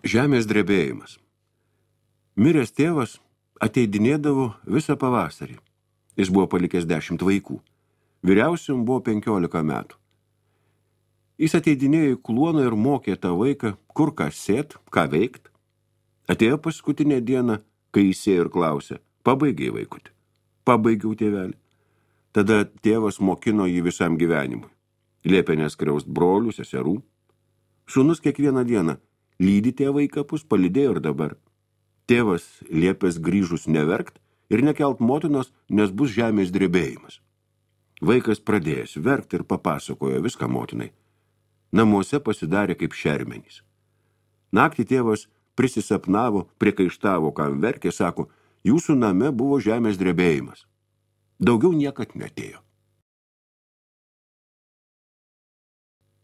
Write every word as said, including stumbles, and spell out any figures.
Žemės drebėjimas. Miręs tėvas ateidinėdavo visą pavasarį. Jis buvo palikęs dešimt vaikų. Vyriausiam buvo penkiolika metų. Jis ateidinėjo į kluoną ir mokė tą vaiką, kur ką sėt, ką veikt. Atėjo paskutinę dieną, kai jis sėjo ir klausė, pabaigiai vaikutį. Pabaigiau tėvelį. Tada tėvas mokino jį visam gyvenimui. Liepė neskriaust brolių, seserų. Sūnus kiekvieną dieną lydi tėvą į kapus, palydėjo ir dabar. Tėvas liepęs grįžus neverkt ir nekelt motinos, nes bus žemės drebėjimas. Vaikas pradėjęs verkt ir papasakojo viską motinai. Namuose pasidarė kaip šermenys. Naktį tėvas prisisapnavo, priekaištavo, kam verkė, sako, jūsų name buvo žemės drebėjimas. Daugiau niekad netėjo.